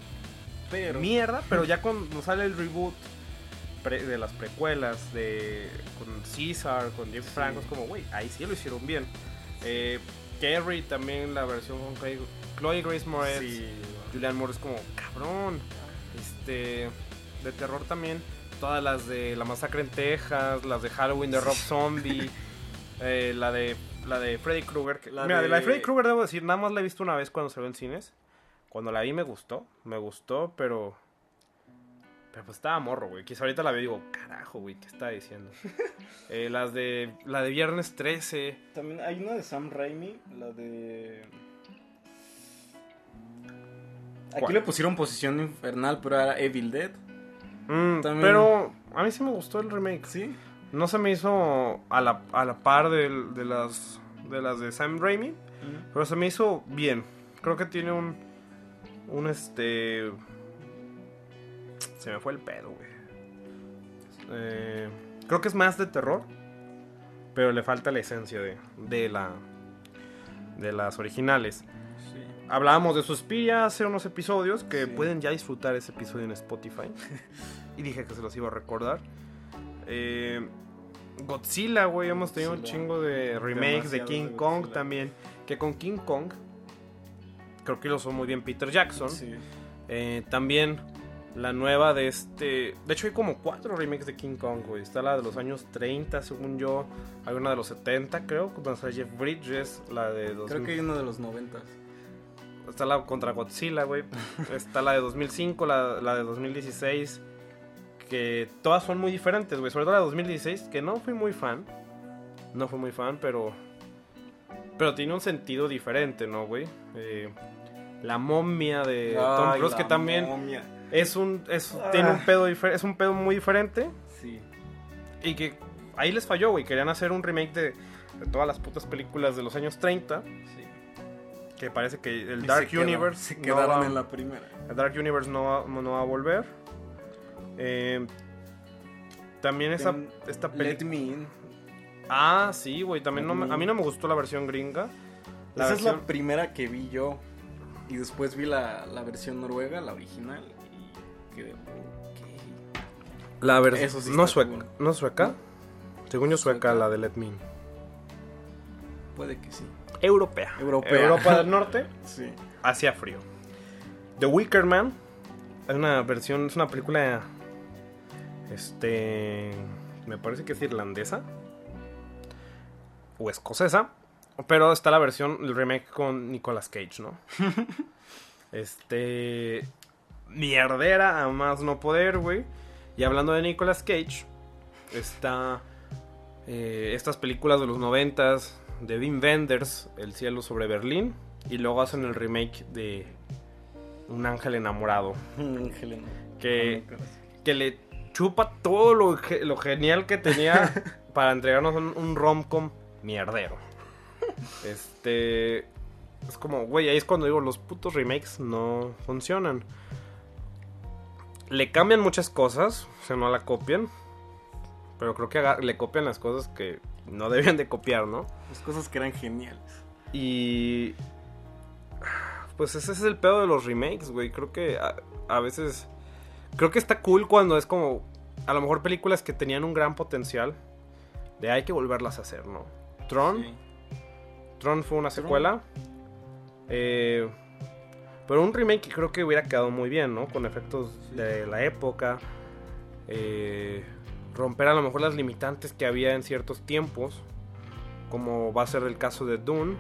[SPEAKER 1] Pero ya cuando sale el reboot de las precuelas con Caesar, con James Franco, es como, güey, ahí sí lo hicieron bien. Carrie también, la versión con Chloe Grace Moretz,
[SPEAKER 2] Sí.
[SPEAKER 1] Julianne Moore, es como, cabrón. De terror también. todas las de La Masacre en Texas, las de Halloween de Rob Zombie, la de Freddy Krueger. Mira, de la de Freddy Krueger debo decir, nada más la he visto una vez cuando salió en cines. Cuando la vi me gustó, pero pues estaba morro, güey. Quizá ahorita la veo y digo, carajo, güey, ¿qué está diciendo? La de Viernes 13.
[SPEAKER 2] También hay una de Sam Raimi, la de... Aquí
[SPEAKER 1] ¿Cuál?
[SPEAKER 2] le pusieron Posición Infernal, pero era Evil Dead. También...
[SPEAKER 1] Pero a mí sí me gustó el remake.
[SPEAKER 2] ¿Sí?
[SPEAKER 1] No se me hizo a la par de las de Sam Raimi, pero se me hizo bien. Creo que tiene un se me fue el pedo, güey. Creo que es más de terror, pero le falta la esencia de las originales.
[SPEAKER 2] Sí.
[SPEAKER 1] Hablábamos de Suspiria hace unos episodios que
[SPEAKER 2] Sí.
[SPEAKER 1] pueden ya disfrutar ese episodio en Spotify. Y dije que se los iba a recordar. Godzilla, güey, hemos tenido un chingo de remakes de
[SPEAKER 2] Demasiados
[SPEAKER 1] King
[SPEAKER 2] de
[SPEAKER 1] Kong
[SPEAKER 2] Godzilla.
[SPEAKER 1] también. Que con King Kong creo que lo hizo muy bien Peter Jackson.
[SPEAKER 2] Sí.
[SPEAKER 1] También la nueva de De hecho hay como 4 remakes de King Kong, güey. Está la de los años 30, según yo. Hay una de los 70, creo, donde está Jeff Bridges. La de 2000.
[SPEAKER 2] Creo que hay uno de los 90.
[SPEAKER 1] Está la contra Godzilla, güey. Está la de 2005, la de 2016. Que todas son muy diferentes, güey. Sobre todo la de 2016, que no fui muy fan. Pero tiene un sentido diferente, ¿no, güey? La momia de Tom Cruise, que también
[SPEAKER 2] momia.
[SPEAKER 1] tiene un pedo es un pedo muy diferente.
[SPEAKER 2] Sí.
[SPEAKER 1] Y que ahí les falló, güey. Querían hacer un remake de todas las putas películas de los años 30.
[SPEAKER 2] Sí.
[SPEAKER 1] Que parece que el
[SPEAKER 2] Y
[SPEAKER 1] Dark
[SPEAKER 2] se
[SPEAKER 1] Universe
[SPEAKER 2] se quedaron
[SPEAKER 1] no va-
[SPEAKER 2] en la primera.
[SPEAKER 1] el Dark Universe no va a volver. También esta
[SPEAKER 2] Let
[SPEAKER 1] película.
[SPEAKER 2] Me In.
[SPEAKER 1] Ah, sí, güey. También
[SPEAKER 2] Let Me
[SPEAKER 1] a mí no
[SPEAKER 2] In.
[SPEAKER 1] me gustó la versión gringa.
[SPEAKER 2] Esa es la primera que vi yo. Y después vi la versión noruega, la original. Y quedé.
[SPEAKER 1] La versión.
[SPEAKER 2] Eso sí
[SPEAKER 1] ¿No,
[SPEAKER 2] está cool.
[SPEAKER 1] ¿No es sueca? Según yo, sueca
[SPEAKER 2] ¿Sueca?
[SPEAKER 1] la de Let Me In.
[SPEAKER 2] Puede que sí.
[SPEAKER 1] Europea.
[SPEAKER 2] Europea.
[SPEAKER 1] Europa del Norte.
[SPEAKER 2] Sí.
[SPEAKER 1] Hacía frío. The Wicker Man. Es una película. Me parece que es irlandesa. O escocesa. Pero está la versión, el remake con Nicolas Cage, ¿no? Mierdera a más no poder, güey. Y hablando de Nicolas Cage, está estas películas de los 90s de Wim Wenders, El cielo sobre Berlín. Y luego hacen el remake de Un ángel enamorado.
[SPEAKER 2] Ángel.
[SPEAKER 1] Que le chupa todo lo genial que tenía para entregarnos un rom-com mierdero. Es como, güey, ahí es cuando digo, los putos remakes no funcionan. Le cambian muchas cosas, o sea, no la copian. Pero creo que le copian las cosas que no debían de copiar, ¿no?
[SPEAKER 2] Las cosas que eran geniales.
[SPEAKER 1] Y pues ese es el pedo de los remakes, güey. Creo que a veces... Creo que está cool cuando es como... A lo mejor películas que tenían un gran potencial. De hay que volverlas a hacer, ¿no? Tron.
[SPEAKER 2] Sí.
[SPEAKER 1] Tron fue una secuela. Pero un remake que creo que hubiera quedado muy bien, ¿no? Con efectos de la época. Romper a lo mejor las limitantes que había en ciertos tiempos. Como va a ser el caso de Dune.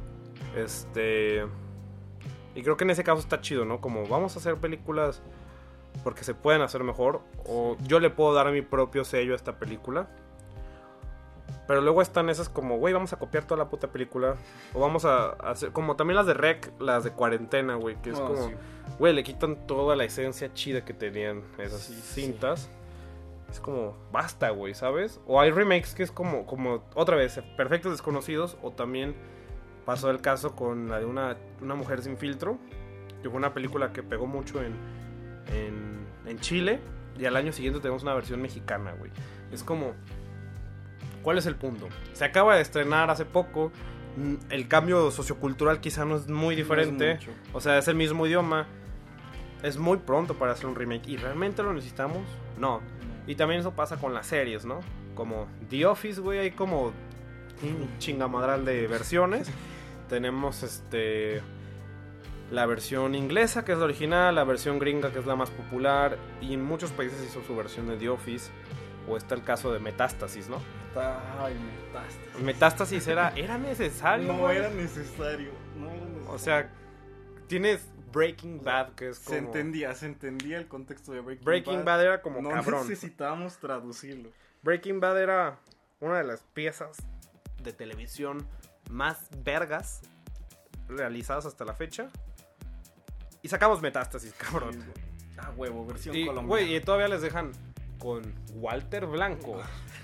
[SPEAKER 1] Y creo que en ese caso está chido, ¿no? Como vamos a hacer películas porque se pueden hacer mejor. O yo le puedo dar mi propio sello a esta película. Pero luego están esas como, güey, vamos a copiar toda la puta película. O vamos a hacer, como también las de Rec, las de Cuarentena, güey. Que es como,
[SPEAKER 2] Sí.
[SPEAKER 1] güey, le quitan toda la esencia chida que tenían esas
[SPEAKER 2] Sí,
[SPEAKER 1] cintas. Sí. Es como, basta, güey, ¿sabes? O hay remakes que es como otra vez, Perfectos Desconocidos. O también pasó el caso con la de una mujer sin filtro. Que fue una película que pegó mucho en Chile. Y al año siguiente tenemos una versión mexicana, güey. Es como... ¿Cuál es el punto? Se acaba de estrenar hace poco. El cambio sociocultural quizá no es muy diferente.
[SPEAKER 2] No es mucho.
[SPEAKER 1] O sea, es el mismo idioma. Es muy pronto para hacer un remake. ¿Y realmente lo necesitamos? No. Y también eso pasa con las series, ¿no? Como The Office, güey. Hay como un chingamadral de versiones. Tenemos la versión inglesa, que es la original, la versión gringa, que es la más popular, y en muchos países hizo su versión de The Office, o está el caso de Metástasis, ¿no?
[SPEAKER 2] Ay, Metástasis.
[SPEAKER 1] Metástasis era necesario.
[SPEAKER 2] No
[SPEAKER 1] güey.
[SPEAKER 2] era necesario.
[SPEAKER 1] O sea, tienes Breaking Bad, que es como...
[SPEAKER 2] Se entendía el contexto de
[SPEAKER 1] Breaking Bad era como
[SPEAKER 2] no
[SPEAKER 1] cabrón.
[SPEAKER 2] necesitábamos traducirlo.
[SPEAKER 1] Breaking Bad era una de las piezas de televisión más vergas realizadas hasta la fecha. Y sacamos Metástasis, cabrón.
[SPEAKER 2] Sí, huevo, versión
[SPEAKER 1] Y,
[SPEAKER 2] colombiana.
[SPEAKER 1] güey, y todavía les dejan con Walter Blanco.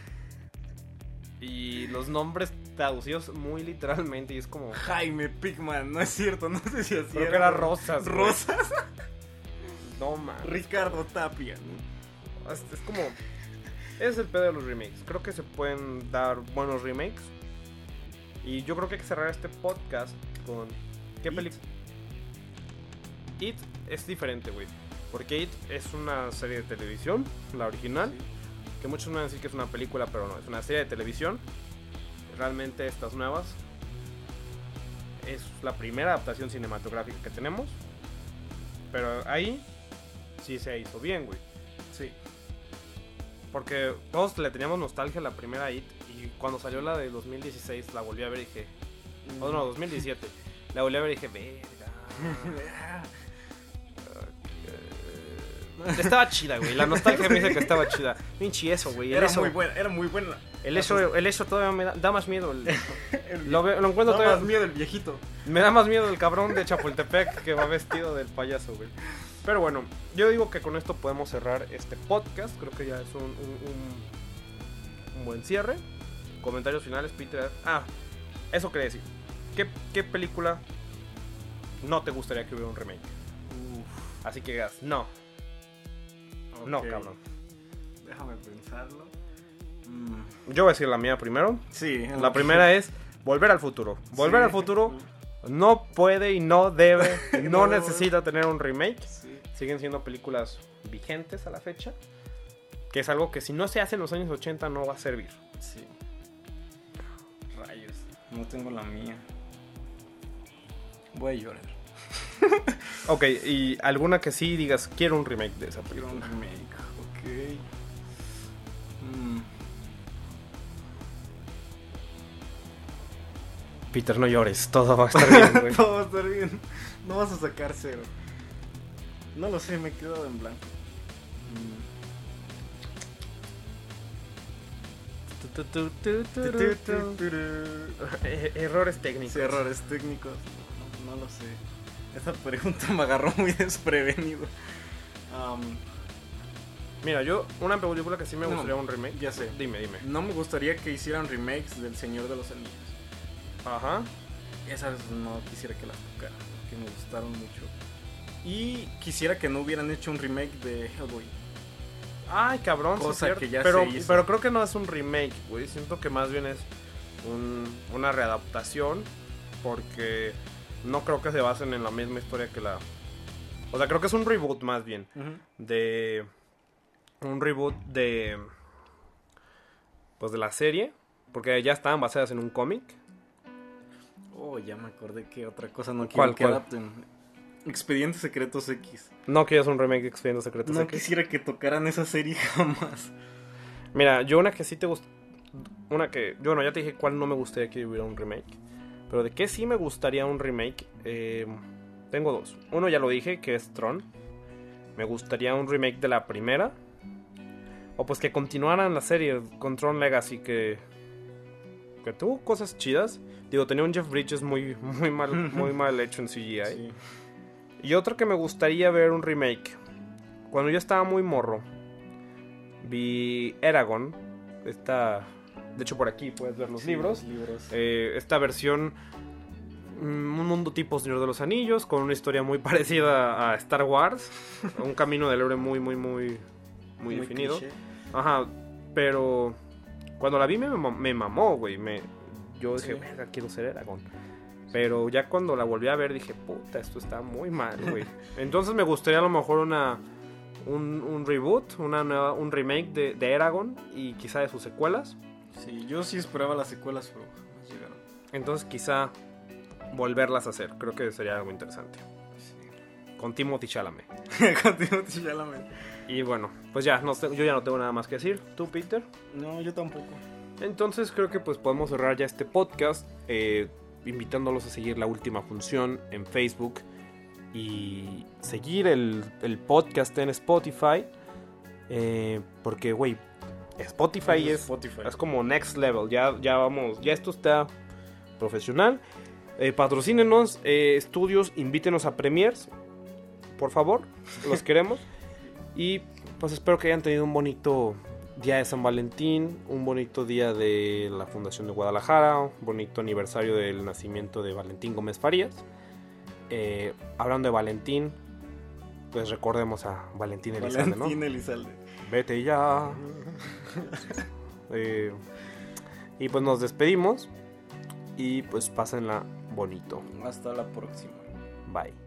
[SPEAKER 1] Y los nombres traducidos muy literalmente. Y es como...
[SPEAKER 2] Jaime Pigman, no es cierto, no sé si así
[SPEAKER 1] Creo que era Rosas, güey.
[SPEAKER 2] Rosas.
[SPEAKER 1] No, man.
[SPEAKER 2] Ricardo Tapia, ¿no?
[SPEAKER 1] Es como... Es el pedo de los remakes. Creo que se pueden dar buenos remakes. Y yo creo que hay que cerrar este podcast con... ¿Qué película? It es diferente, güey. Porque It es una serie de televisión, la original.
[SPEAKER 2] Sí.
[SPEAKER 1] Que muchos me van a decir que es una película, pero no. Es una serie de televisión. Realmente estas nuevas es la primera adaptación cinematográfica que tenemos. Pero ahí sí se hizo bien, güey.
[SPEAKER 2] Sí.
[SPEAKER 1] Porque todos le teníamos nostalgia a la primera It. Y cuando salió la de 2016 la volví a ver y dije... Oh, no, 2017. La volví a ver y dije, verga. Estaba chida, güey. La nostalgia me dice que estaba chida. Pinche eso, güey.
[SPEAKER 2] Era muy buena.
[SPEAKER 1] El eso todavía me da más miedo. Lo encuentro
[SPEAKER 2] Da
[SPEAKER 1] todavía.
[SPEAKER 2] más miedo el viejito.
[SPEAKER 1] Me da más miedo el cabrón de Chapultepec que va vestido del payaso, güey. Pero bueno, yo digo que con esto podemos cerrar este podcast. Creo que ya es un buen cierre. Comentarios finales, Peter. Eso quería decir. ¿Qué película no te gustaría que hubiera un remake? Así que digas, no.
[SPEAKER 2] Ok.
[SPEAKER 1] No, cabrón.
[SPEAKER 2] Déjame pensarlo.
[SPEAKER 1] Yo voy a decir la mía primero.
[SPEAKER 2] Sí.
[SPEAKER 1] La primera es Volver al Futuro. Volver al Futuro no puede y no debe, no necesita tener un remake.
[SPEAKER 2] Sí.
[SPEAKER 1] Siguen siendo películas vigentes a la fecha. Que es algo que si no se hace en los años 80 no va a servir.
[SPEAKER 2] Sí. Rayos. No tengo la mía. Voy a llorar.
[SPEAKER 1] Ok, y alguna que sí digas, quiero un remake de esa
[SPEAKER 2] Quiero
[SPEAKER 1] película.
[SPEAKER 2] un remake. Ok.
[SPEAKER 1] Peter, no llores, todo va a estar bien, güey.
[SPEAKER 2] Todo va a estar bien. No vas a sacar 0. No lo sé, me he quedado en blanco.
[SPEAKER 1] Errores técnicos.
[SPEAKER 2] Sí, errores técnicos. No lo sé. Esa pregunta me agarró muy desprevenido.
[SPEAKER 1] Mira, yo, una película que sí me
[SPEAKER 2] No,
[SPEAKER 1] gustaría un remake.
[SPEAKER 2] ya sé.
[SPEAKER 1] Dime.
[SPEAKER 2] No me gustaría que hicieran remakes del Señor de los Anillos.
[SPEAKER 1] Ajá.
[SPEAKER 2] Esas no quisiera que las tocaran, que me gustaron mucho. Y quisiera que no hubieran hecho un remake de Hellboy.
[SPEAKER 1] Ay, cabrón, sí,
[SPEAKER 2] Cosa
[SPEAKER 1] cierto.
[SPEAKER 2] que ya
[SPEAKER 1] pero,
[SPEAKER 2] se hizo.
[SPEAKER 1] pero creo que no es un remake, güey. Siento que más bien es una readaptación. Porque no creo que se basen en la misma historia que la... O sea, creo que es un reboot más bien. De... Un reboot de... Pues de la serie. Porque ya estaban basadas en un cómic.
[SPEAKER 2] Oh, ya me acordé que otra cosa no
[SPEAKER 1] ¿Cuál,
[SPEAKER 2] quiero que
[SPEAKER 1] cuál?
[SPEAKER 2] adapten. Expedientes Secretos X.
[SPEAKER 1] No quieres un remake de Expedientes Secretos
[SPEAKER 2] No
[SPEAKER 1] X.
[SPEAKER 2] quisiera que tocaran esa serie jamás.
[SPEAKER 1] Mira, yo una que sí te gusta... Una que... Yo bueno, ya te dije cuál no me gustaría que hubiera un remake. Pero de qué sí me gustaría un remake. Tengo dos. Uno ya lo dije, que es Tron. Me gustaría un remake de la primera. O pues que continuaran la serie con Tron Legacy, que tuvo cosas chidas. Digo, tenía un Jeff Bridges muy mal hecho en CGI.
[SPEAKER 2] Sí.
[SPEAKER 1] Y otro que me gustaría ver un remake. Cuando yo estaba muy morro, vi Eragon. De hecho, por aquí puedes ver los libros. Esta versión, un mundo tipo Señor de los Anillos, con una historia muy parecida a Star Wars. Un camino del héroe muy definido.
[SPEAKER 2] Cliché.
[SPEAKER 1] Ajá, pero cuando la vi me mamó, güey. Yo dije,
[SPEAKER 2] Sí.
[SPEAKER 1] verga, quiero ser Eragon. Pero ya cuando la volví a ver dije, puta, esto está muy mal, güey. Entonces me gustaría a lo mejor un reboot, un remake de Eragon y quizá de sus secuelas.
[SPEAKER 2] Sí, yo sí esperaba las secuelas, pero jamás llegaron.
[SPEAKER 1] Entonces quizá volverlas a hacer, creo que sería algo interesante. con Timothée Chalamet.
[SPEAKER 2] Con Timothée Chalamet.
[SPEAKER 1] Y bueno, pues ya, yo ya no tengo nada más que decir. ¿Tú, Peter?
[SPEAKER 2] No, yo tampoco.
[SPEAKER 1] Entonces creo que pues podemos cerrar ya este podcast, invitándolos a seguir La Última Función en Facebook y seguir el podcast en Spotify, porque güey, Spotify es como next level, ya vamos, ya esto está profesional. Patrocínenos, estudios, invítenos a premiers, por favor, los queremos. Y pues espero que hayan tenido un bonito día de San Valentín, un bonito día de la Fundación de Guadalajara, un bonito aniversario del nacimiento de Valentín Gómez Farías. Hablando de Valentín, pues recordemos a Valentín Elizalde, ¿no?
[SPEAKER 2] Valentín Elizalde.
[SPEAKER 1] Vete ya. Y pues nos despedimos y pues pásenla bonito.
[SPEAKER 2] Hasta la próxima.
[SPEAKER 1] Bye.